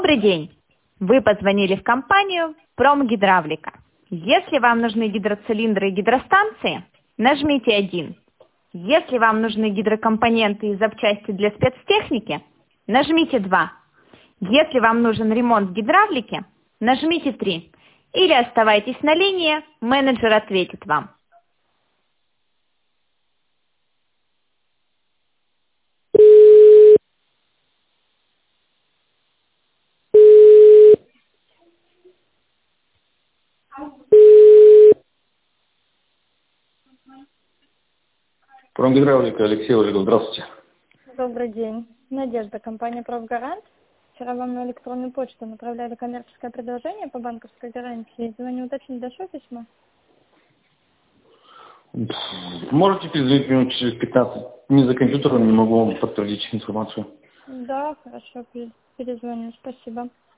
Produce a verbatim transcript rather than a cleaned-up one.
Добрый день! Вы позвонили в компанию «Промгидравлика». Если вам нужны гидроцилиндры и гидростанции, нажмите один. Если вам нужны гидрокомпоненты и запчасти для спецтехники, нажмите два. Если вам нужен ремонт гидравлики, нажмите три. Или оставайтесь на линии, менеджер ответит вам. Промгидравлика, Алексей Олегов, здравствуйте. Добрый день. Надежда, компания «Профгарант». Вчера вам на электронную почту направляли коммерческое предложение по банковской гарантии. Звоню уточнить, дошло письмо? Можете перезвонить минут через пятнадцать? Не за компьютером, не могу вам подтвердить информацию. Да, хорошо, перезвоню. Спасибо.